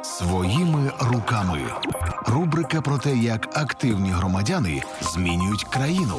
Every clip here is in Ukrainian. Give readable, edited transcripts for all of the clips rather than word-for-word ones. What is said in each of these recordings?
Своїми руками. Рубрика про те, як активні громадяни змінюють країну.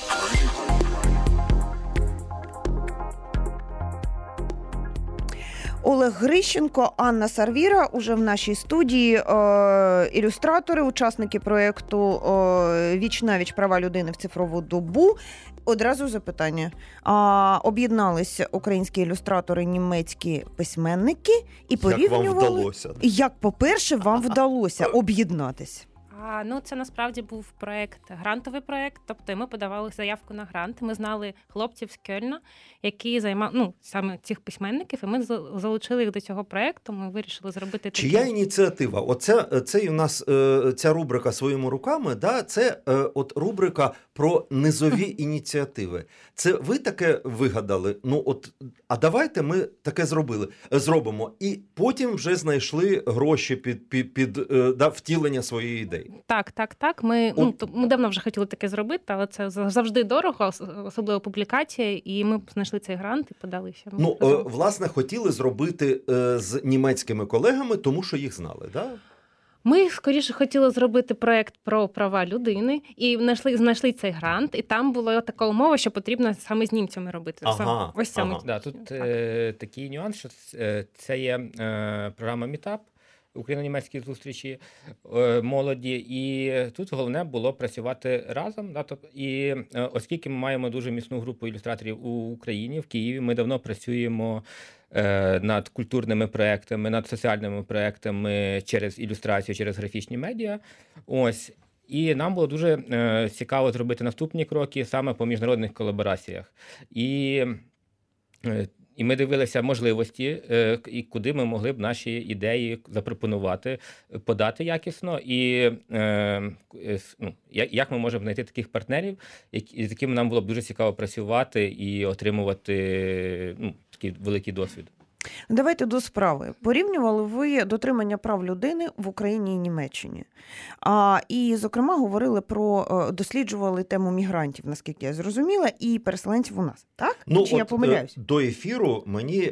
Олег Грищенко, Анна Сарвіра уже в нашій студії, ілюстратори, учасники проєкту «Віч-навіч. Права людини в цифрову добу». Одразу запитання. Об'єдналися українські ілюстратори, німецькі письменники і порівнювали... Як вам вдалося? Як, по-перше, вам вдалося об'єднатись? Це насправді був грантовий проєкт, тобто ми подавали заявку на грант, ми знали хлопців з Кельна, які займали, саме цих письменників, і ми залучили їх до цього проєкту, ми вирішили зробити таке. Чия ініціатива? Це у нас ця рубрика «Своїми руками», да? Це от рубрика про низові ініціативи. Це ви таке вигадали? А давайте ми таке зробимо. І потім вже знайшли гроші під втілення своєї ідеї. Так. Ми давно вже хотіли таке зробити, але це завжди дорого, особливо публікація, і ми знайшли цей грант і подалися. Власне, хотіли зробити з німецькими колегами, тому що їх знали, так? Да? Ми, скоріше, хотіли зробити проєкт про права людини, і знайшли цей грант, і там була така умова, що потрібно саме з німцями робити. Да, тут такий нюанс, що це є програма Meetup, україно-німецькі зустрічі молоді, і тут головне було працювати разом. Да, і оскільки ми маємо дуже міцну групу ілюстраторів у Україні, в Києві, ми давно працюємо над культурними проектами, над соціальними проектами через ілюстрацію, через графічні медіа. І нам було дуже цікаво зробити наступні кроки саме по міжнародних колабораціях. І ми дивилися можливості, і куди ми могли б наші ідеї запропонувати, подати якісно, і як ми можемо знайти таких партнерів, з якими нам було б дуже цікаво працювати і отримувати такий великий досвід. Давайте до справи. Порівнювали ви дотримання прав людини в Україні і Німеччині. І, зокрема, досліджували тему мігрантів, наскільки я зрозуміла, і переселенців у нас. Так? Чи я помиляюсь? До ефіру мені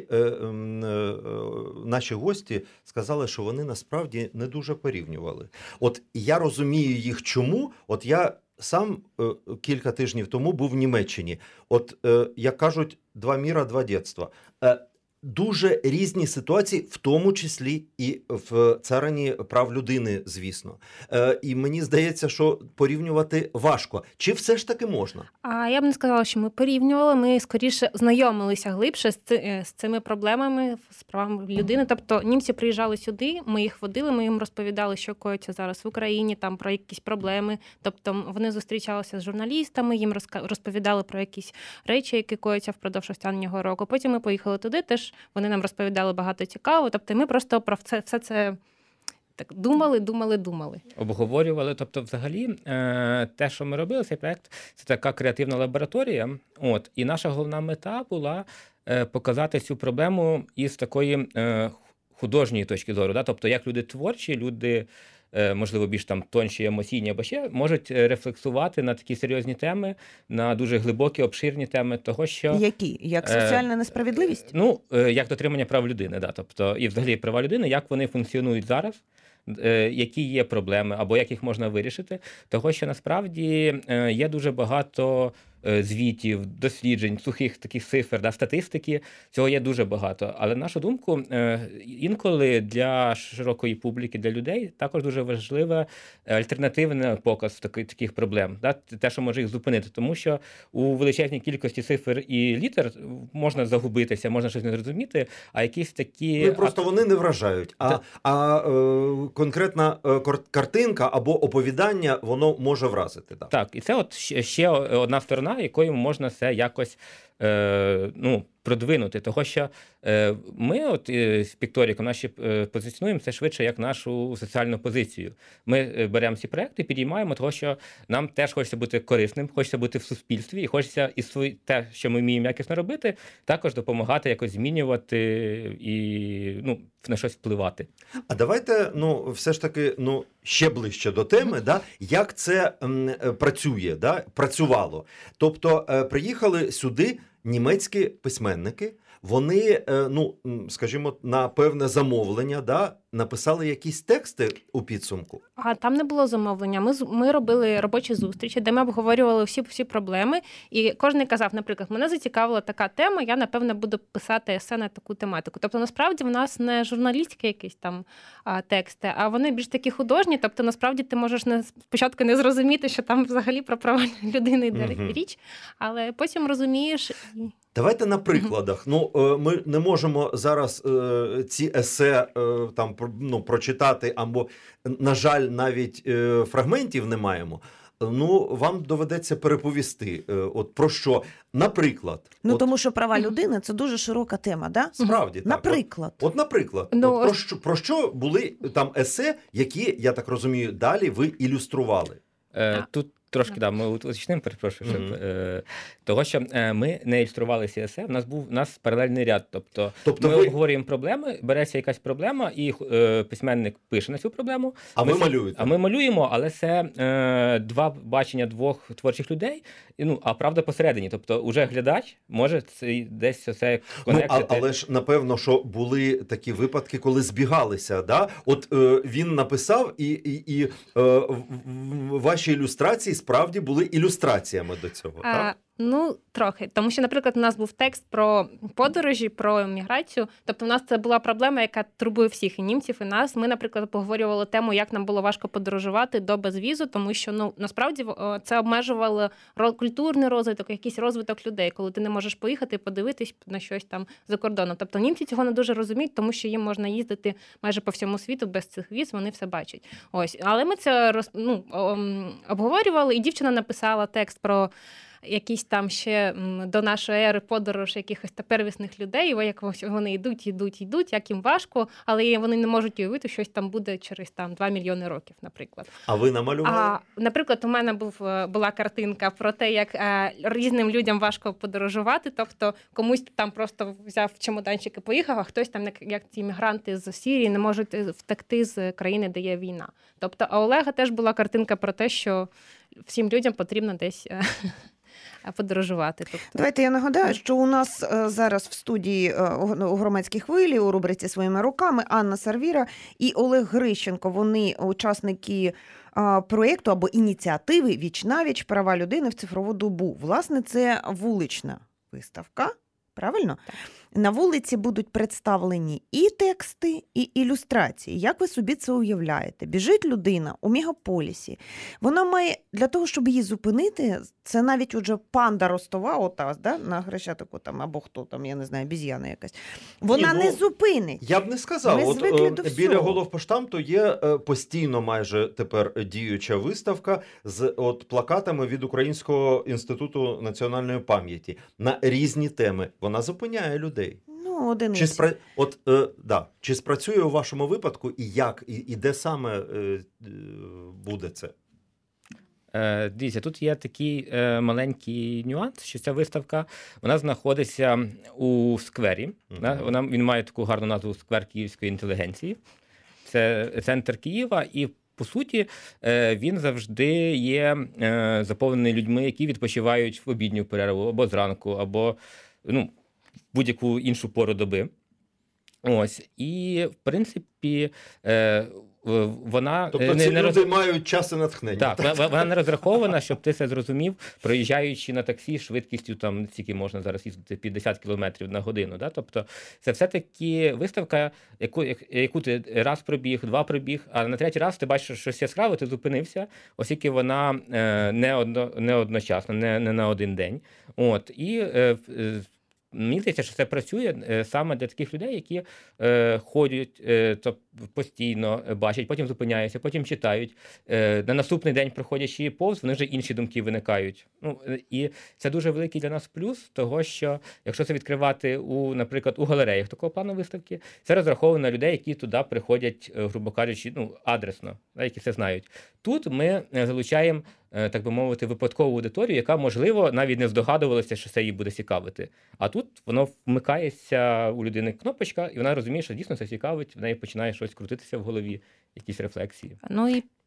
наші гості сказали, що вони насправді не дуже порівнювали. Я розумію їх чому. Я сам кілька тижнів тому був в Німеччині. Як кажуть, два міра, два дєтства. Дуже різні ситуації, в тому числі і в царині прав людини, звісно. І мені здається, що порівнювати важко. Чи все ж таки можна? Я б не сказала, що ми порівнювали. Ми, скоріше, знайомилися глибше з цими проблемами, з правами людини. Тобто німці приїжджали сюди, ми їх водили, ми їм розповідали, що коїться зараз в Україні, там про якісь проблеми. Тобто вони зустрічалися з журналістами, їм розповідали про якісь речі, які коїться впродовж останнього року. Потім ми поїхали туди, теж вони нам розповідали багато цікавого, тобто ми просто про все це так думали. Обговорювали, тобто взагалі те, що ми робили, цей проєкт, це така креативна лабораторія, і наша головна мета була показати цю проблему із такої художньої точки зору, тобто як люди творчі, люди, можливо, більш тонші, емоційні або ще, можуть рефлексувати на такі серйозні теми, на дуже глибокі, обширні теми того, що... Які? Як соціальна несправедливість? Як дотримання прав людини, тобто, і взагалі права людини, як вони функціонують зараз, які є проблеми, або як їх можна вирішити, того, що насправді є дуже багато звітів, досліджень, сухих таких цифр, статистики, цього є дуже багато. Але, на нашу думку, інколи для широкої публіки, для людей також дуже важливий альтернативний показ таких проблем, те, що може їх зупинити. Тому що у величезній кількості цифр і літер можна загубитися, можна щось не зрозуміти, а якісь такі... Просто вони не вражають, а конкретна картинка або оповідання, воно може вразити. Так, і це ще одна сторона, якою можна це якось продвинути. Того, що ми з Пікторіком позиціонуємо це швидше як нашу соціальну позицію. Ми беремо ці проекти, підіймаємо того, що нам теж хочеться бути корисним, хочеться бути в суспільстві, і хочеться те, що ми вміємо якісно робити, також допомагати якось змінювати і на щось впливати. А давайте, все ж таки, ще ближче до теми, як це працює, працювало. Тобто приїхали сюди німецькі письменники, вони, скажімо, на певне замовлення, да, написали якісь тексти у підсумку? А там не було замовлення. Ми робили робочі зустрічі, де ми обговорювали всі проблеми. І кожен казав, наприклад, мене зацікавила така тема, я, напевно, буду писати есе на таку тематику. Тобто, насправді, в нас не журналістські якісь там тексти, а вони більш такі художні. Тобто, насправді, ти можеш спочатку не зрозуміти, що там взагалі про права людини йде річ, але потім розумієш. Давайте на прикладах. Ми не можемо зараз ці есе прочитати, або, на жаль, навіть фрагментів не маємо. Вам доведеться переповісти. От про що? Наприклад. Тому що права людини – це дуже широка тема, да? Справді, так. Наприклад. Наприклад. Про що були там есе, які, я так розумію, далі ви ілюстрували? Тут трошки, ми уточнимо, перепрошую, щоб, того, що ми не ілюстрували ці есе, в нас паралельний ряд. Тобто ми обговорюємо проблеми, береться якась проблема, і письменник пише на цю проблему. Ви малюєте? А ми малюємо, але це два бачення двох творчих людей, а правда посередині. Тобто уже глядач може десь це конектити. Але ж, напевно, що були такі випадки, коли збігалися, да? От він написав, і ваші ілюстрації справді були ілюстраціями до цього, так? Трохи. Тому що, наприклад, у нас був текст про подорожі, про міграцію. Тобто, у нас це була проблема, яка турбує всіх, і німців, і нас. Ми, наприклад, поговорювали тему, як нам було важко подорожувати до безвізу, тому що, насправді, це обмежувало культурний розвиток, якийсь розвиток людей, коли ти не можеш поїхати і подивитись на щось там за кордоном. Тобто, німці цього не дуже розуміють, тому що їм можна їздити майже по всьому світу без цих віз, вони все бачать. Ось. Але ми це обговорювали, і дівчина написала текст про якісь там ще до нашої ери подорож якихось первісних людей, як вони йдуть, як їм важко, але вони не можуть уявити, щось там буде через 2 мільйони років, наприклад. А ви намалювали? Наприклад, у мене була картинка про те, як різним людям важко подорожувати, тобто комусь там просто взяв чемоданчик і поїхав, а хтось там, як ці мігранти з Сирії, не можуть втекти з країни, де є війна. Тобто, а Олега теж була картинка про те, що всім людям потрібно десь подорожувати. Давайте я нагадаю, що у нас зараз в студії у «Громадській хвилі» у рубриці «Своїми руками» Анна Сарвіра і Олег Грищенко. Вони учасники проєкту або ініціативи «Віч-навіч. Права людини в цифрову добу». Власне, це вулична виставка. Правильно? Так. На вулиці будуть представлені і тексти, і ілюстрації. Як ви собі це уявляєте? Біжить людина у мегаполісі. Вона має, для того, щоб її зупинити, це навіть уже панда ростова, на Хрещатику, або хто там, я не знаю, обіз'яна якась. Вона не зупинить. Я б не сказав. Біля Головпоштамту є постійно майже тепер діюча виставка з плакатами від Українського інституту національної пам'яті на різні теми. Вона зупиняє людей. Одиниці. Чи спрацює у вашому випадку і як, і де саме буде це? Дивіться, тут є такий маленький нюанс, що ця виставка, вона знаходиться у сквері. Він має таку гарну назву «Сквер Київської інтелігенції». Це центр Києва, і по суті, він завжди є заповнений людьми, які відпочивають в обідню перерву, або зранку, або будь-яку іншу пору доби. Ось. І, в принципі, вона... Тобто ці люди мають час і натхнення. Так, вона не розрахована, щоб ти це зрозумів, проїжджаючи на таксі швидкістю, скільки можна зараз їздити, 50 км на годину. Да? Тобто це все-таки виставка, яку ти раз пробіг, два пробіг, а на третій раз ти бачиш, що щось яскраве, ти зупинився, оскільки вона не одночасно, не на один день. І мені здається, що це працює саме для таких людей, які ходять постійно, бачать, потім зупиняються, потім читають. На наступний день, проходячи повз, вони вже інші думки виникають. І це дуже великий для нас плюс того, що якщо це відкривати, наприклад, у галереях такого плану виставки, це розраховано на людей, які туди приходять, грубо кажучи, адресно, які це знають. Тут ми залучаємо, так би мовити, випадкову аудиторію, яка, можливо, навіть не здогадувалася, що це її буде цікавити. А тут воно вмикається у людини кнопочка, і вона розуміє, що дійсно це цікавить, в неї починає щось крутитися в голові, якісь рефлексії. І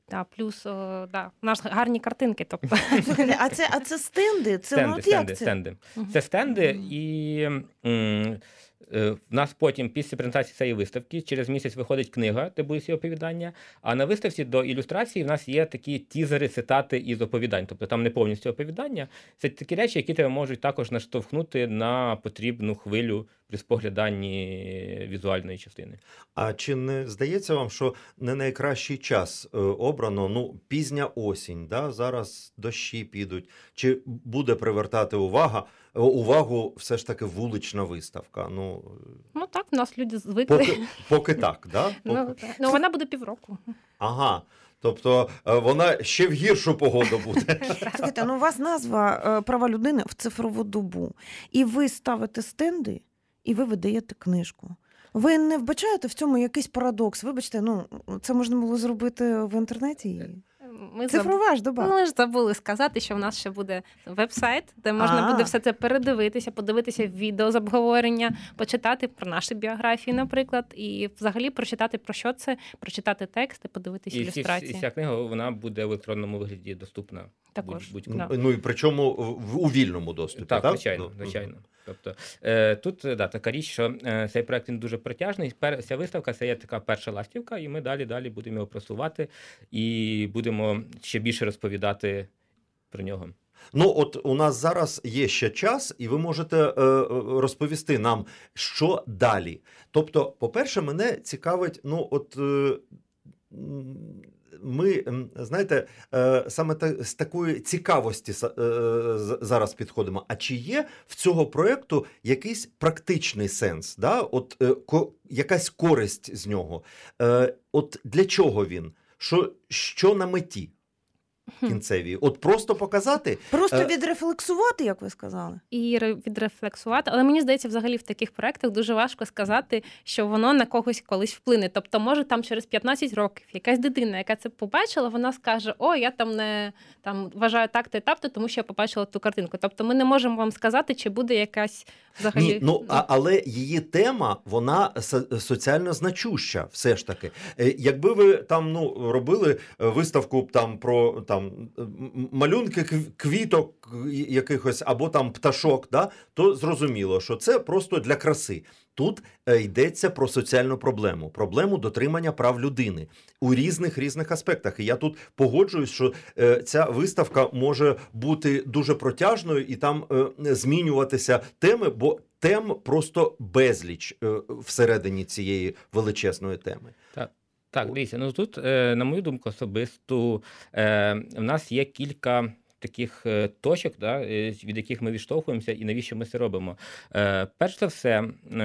Да, плюс у нас гарні картинки. Тобто. Слухайте, а це стенди? Стенди. Це стенди, і в нас потім, після презентації цієї виставки, через місяць виходить книга, де будуть ці оповідання, а на виставці до ілюстрації в нас є такі тізери, цитати із оповідань. Тобто там не повністю оповідання. Це такі речі, які тебе можуть також наштовхнути на потрібну хвилю при спогляданні візуальної частини. А чи не здається вам, що не найкращий час обрано, пізня осінь, да? Зараз дощі підуть, чи буде привертати увагу все ж таки вулична виставка? Ну так, у нас люди звикли. Поки так, да? Ну, вона буде півроку. Ага. Тобто вона ще в гіршу погоду буде. Слухайте, у вас назва «Права людини в цифрову добу». І ви ставите стенди, і ви видаєте книжку. Ви не вбачаєте в цьому якийсь парадокс? Вибачте, це можна було зробити в інтернеті? Цифрова ж доба. Ми ж забули сказати, що в нас ще буде веб-сайт, де можна буде все це передивитися, подивитися відео з обговорення, почитати про наші біографії, наприклад, і взагалі прочитати про що це, прочитати тексти, подивитися ілюстрації. І ця книга, вона буде в електронному вигляді доступна. Також. Ну і причому у вільному доступі, так? Звичайно. Тобто тут така річ, що цей проект він дуже протяжний. Ця виставка це є така перша ластівка, і ми далі будемо його просувати і будемо ще більше розповідати про нього. От у нас зараз є ще час, і ви можете розповісти нам, що далі. Тобто, по-перше, мене цікавить, ми, знаєте, саме з такої цікавості зараз підходимо. А чи є в цього проєкту якийсь практичний сенс? Да? Якась користь з нього? Для чого він? Що на меті кінцевій? Просто показати? Просто відрефлексувати, як ви сказали? І відрефлексувати. Але мені здається, взагалі в таких проєктах дуже важко сказати, що воно на когось колись вплине. Тобто, може, там через 15 років якась дитина, яка це побачила, вона скаже, я там вважаю так-то і так-то, тому що я побачила ту картинку. Тобто, ми не можемо вам сказати, чи буде якась взагалі... Ні, але її тема, вона соціально значуща все ж таки. Якби ви там робили виставку про малюнки квіток якихось або там пташок, да, то зрозуміло, що це просто для краси. Тут йдеться про соціальну проблему дотримання прав людини у різних аспектах. І я тут погоджуюсь, що ця виставка може бути дуже протяжною і там змінюватися теми, бо тем просто безліч всередині цієї величезної теми. Так, дивіться, тут, на мою думку особисту, в нас є кілька таких точок, від яких ми відштовхуємося і навіщо ми це робимо. Перш за все,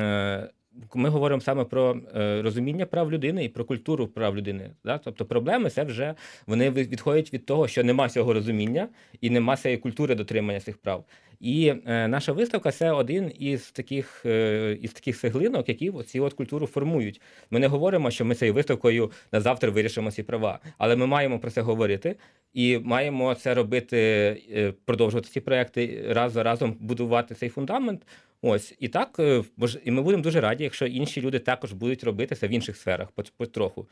ми говоримо саме про розуміння прав людини і про культуру прав людини. Тобто проблеми це вже вони відходять від того, що нема цього розуміння і нема цієї культури дотримання цих прав. І наша виставка – це один із таких цеглинок, які цю культуру формують. Ми не говоримо, що ми цією виставкою на завтра вирішимо ці права, але ми маємо про це говорити і маємо це робити, продовжувати ці проекти, раз за разом будувати цей фундамент. І так, і ми будемо дуже раді, якщо інші люди також будуть робити це в інших сферах потроху.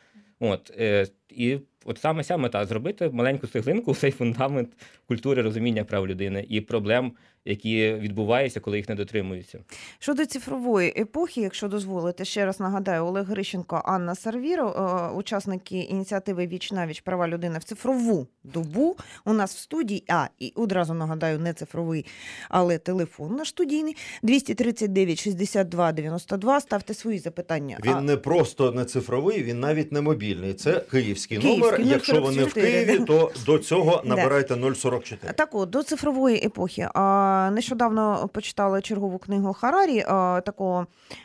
І саме ця мета – зробити маленьку цеглинку у цей фундамент культури розуміння прав людини і проблем, які відбуваються, коли їх не дотримуються. Щодо цифрової епохи, якщо дозволите, ще раз нагадаю, Олег Грищенко, Анна Сарвіро, учасники ініціативи «Віч-навіч. Права людини в цифрову добу» у нас в студії, і одразу нагадаю, не цифровий, але телефон наш студійний, 239-62-92, ставте свої запитання. Він не просто не цифровий, він навіть не мобільний, це київський номер, якщо вони в Києві, то до цього набирайте 044. Так от, до цифрової епохи. Нещодавно почитала чергову книгу Харарі, такого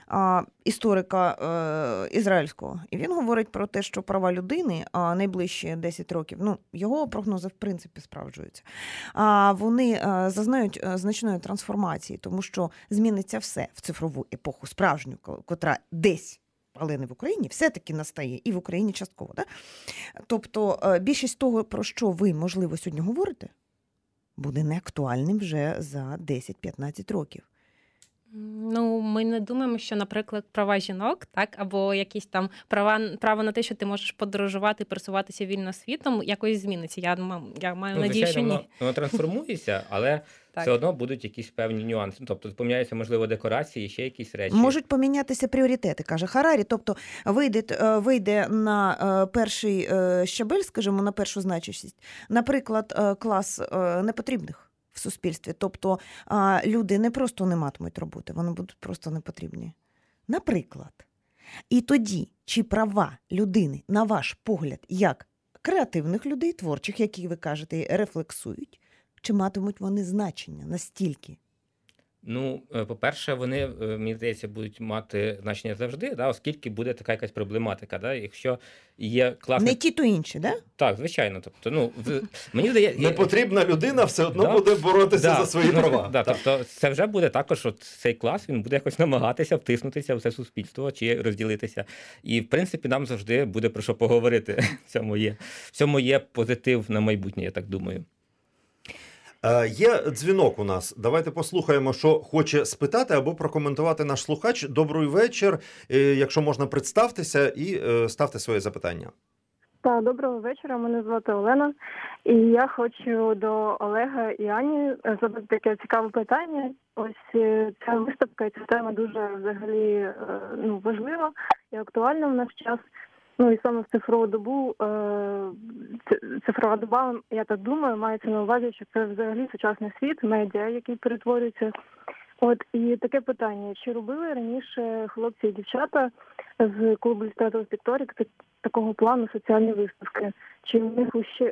історика ізраїльського. І він говорить про те, що права людини найближчі 10 років, його прогнози в принципі справджуються. Вони зазнають значної трансформації, тому що зміниться все в цифрову епоху справжню, котра десь, але не в Україні, все-таки настає і в Україні частково. Да? Тобто більшість того, про що ви, можливо, сьогодні говорите, буде неактуальним вже за 10-15 років. Ну, ми не думаємо, що, наприклад, права жінок, так, або якісь там право на те, що ти можеш подорожувати, пересуватися вільно світом, якось зміниться. Я маю надію, що звичайно, ні. воно трансформується, але Так. все одно будуть якісь певні нюанси. Ну, тобто поміняються, можливо, декорації, ще якісь речі. Можуть помінятися пріоритети, каже Харарі. Тобто вийде на перший щабель, скажімо, на першу значущість, наприклад, клас непотрібних в суспільстві. Тобто люди не просто не матимуть роботи, вони будуть просто непотрібні. Наприклад. І тоді, чи права людини, на ваш погляд, як креативних людей, творчих, які, ви кажете, рефлексують, чи матимуть вони значення настільки? Ну, по-перше, вони, мені здається, будуть мати значення завжди, да, оскільки буде така якась проблематика. Да? Якщо є класний... Не ті, то інші, да? Так, звичайно. Тобто, ну, мені здається... Непотрібна людина все одно Да. буде боротися Да, за свої ну, права. Да, Так. тобто це вже буде також от цей клас, він буде якось намагатися втиснутися в це суспільство чи розділитися. І, в принципі, нам завжди буде про що поговорити. В цьому є позитив на майбутнє, я так думаю. Є дзвінок у нас. Давайте послухаємо, що хоче спитати або прокоментувати наш слухач. Добрий вечір. Якщо можна, представтеся і ставте своє запитання. Так, доброго вечора. Мене звати Олена. І я хочу до Олега і Ані задати таке цікаве питання. Ось ця виставка і ця тема дуже взагалі важлива і актуальна в наш час. Ну і саме в цифрову добу, цифрова доба, я так думаю, мається на увазі, що це взагалі сучасний світ, медіа, який перетворюється. От, і таке питання, чи робили раніше хлопці і дівчата з клубу ілюстраторів Пікторік такого плану соціальні виставки? Чи в них ще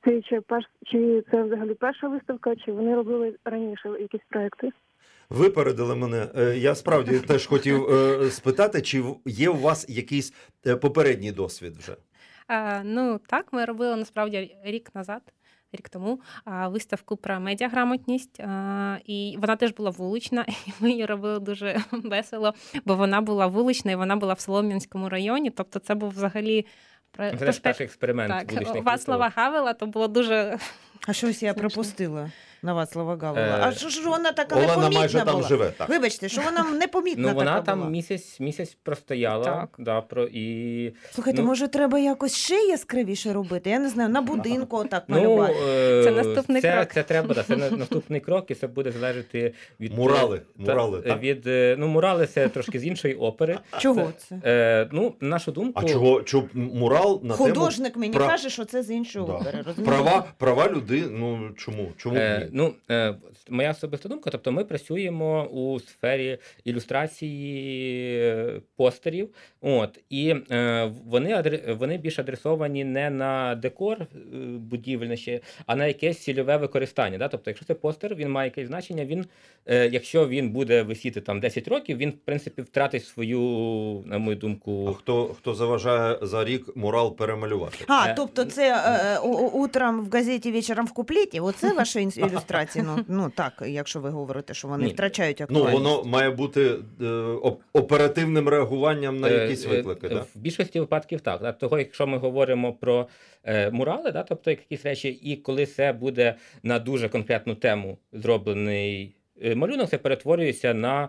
чи це взагалі перша виставка, чи вони робили раніше якісь проекти? Випередили мене. Я справді теж хотів спитати, чи є у вас якийсь попередній досвід вже? Ну, так, ми робили, насправді, рік тому, виставку про медіаграмотність, і вона теж була вулична, і ми її робили дуже весело, бо вона була вулична, і вона була в Солом'янському районі, тобто це був взагалі... Це ж перший експеримент так, вуличних Вацлава Гавела, то було дуже... А щось я пропустила на Вацлава Гавела. А що ж вона така Олена непомітна майже була? там живе. Так. Вибачте, що вона непомітна Ну, вона така там була? місяць простояла. Так. Да, і... Слухайте, ну, може треба якось ще яскравіше робити? Я не знаю, на будинку отак малювати. Це наступний крок. Це треба, це наступний крок, і це буде залежати від... Мурали, так? Мурали це трошки з іншої опери. Чого це? На нашу думку... А чого мурал на тему... Художник мені каже, що це з іншої опери. Права людини, ну чому? Чому ні? Моя особиста думка, тобто ми працюємо у сфері ілюстрації постерів, і вони більш адресовані не на декор будівельне ще, а на якесь цільове використання. Да? Тобто, якщо це постер, він має якесь значення, якщо він буде висіти там 10 років, він, в принципі, втратить свою, на мою думку... А хто заважає за рік мурал перемалювати? Тобто це утром в газеті, вечором в куплеті? Оце ваші ілюстрації? Ну так, якщо ви говорите, що вони втрачають актуальність. Воно має бути оперативним реагуванням на якісь виклики. В більшості випадків так. Да? Того, якщо ми говоримо про мурали, да? Тобто якісь речі, і коли це буде на дуже конкретну тему зроблений малюнок, це перетворюється на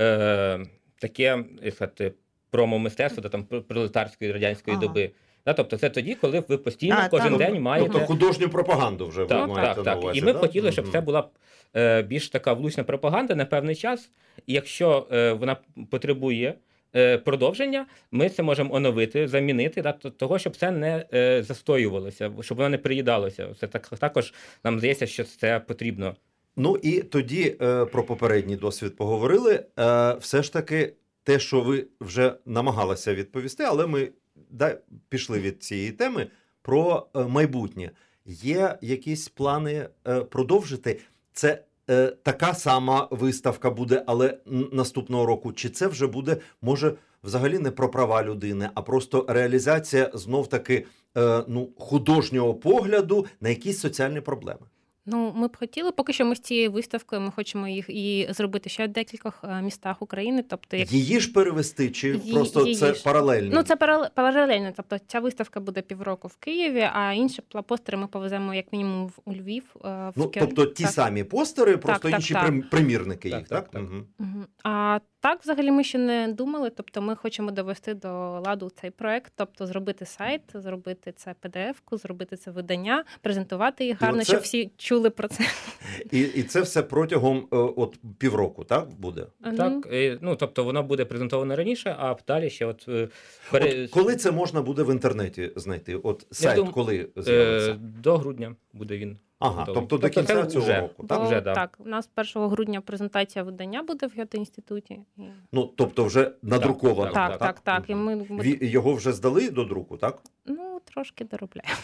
таке, як сказати, промо-мистецтво там, пролетарської радянської доби. Да, тобто це тоді, ви постійно кожен день маєте... Тобто художню пропаганду вже ви маєте на увазі. І ми б хотіли, щоб це була більш така влучна пропаганда на певний час. І якщо вона потребує продовження, ми це можемо оновити, замінити, того, щоб це не застоювалося, щоб воно не приїдалося. Це також нам здається, що це потрібно. Ну і тоді про попередній досвід поговорили. Все ж таки, те, що ви вже намагалися відповісти, але ми пішли від цієї теми про майбутнє. Є якісь плани продовжити? Це така сама виставка буде, але наступного року? Чи це вже буде, може, взагалі не про права людини, а просто реалізація знов-таки художнього погляду на якісь соціальні проблеми? Ну, ми б хотіли, поки що ми з цією виставкою, ми хочемо їх і зробити ще в декількох містах України. Тобто, як... Її ж перевести, чи просто це паралельно? Ну, це паралельно. Тобто, ця виставка буде півроку в Києві, а інші постери ми повеземо як мінімум у Львів. Тобто ті самі постери, просто інші примірники їх, так? Угу. А так, взагалі, ми ще не думали. Тобто, ми хочемо довести до ладу цей проект, тобто зробити сайт, зробити це PDF-ку, зробити це видання, презентувати їх гарно, щоб всі чули про це. І це все протягом півроку, так, буде? Так, тобто воно буде презентовано раніше, а далі ще коли це можна буде в інтернеті знайти? Сайт коли з'явиться? До грудня буде він. Ага, тобто до кінця цього року. Так, у нас 1 грудня презентація видання буде в Гьоте-інституті. Тобто вже надруковано. Так. І ми... Його вже здали до друку, так? Ну, трошки доробляємо.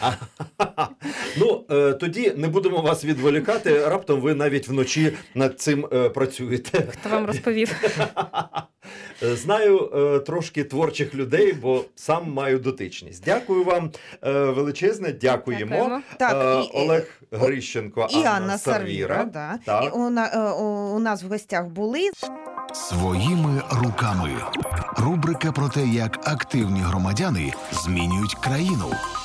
Тоді не будемо вас відволікати, раптом ви навіть вночі над цим працюєте. Хто вам розповів? Знаю трошки творчих людей, бо сам маю дотичність. Дякую вам величезне, дякуємо. Так, Олег Грищенко, і Анна Сарвіра. Да. І у нас в гостях були «Своїми руками». Рубрика про те, як активні громадяни змінюють країну.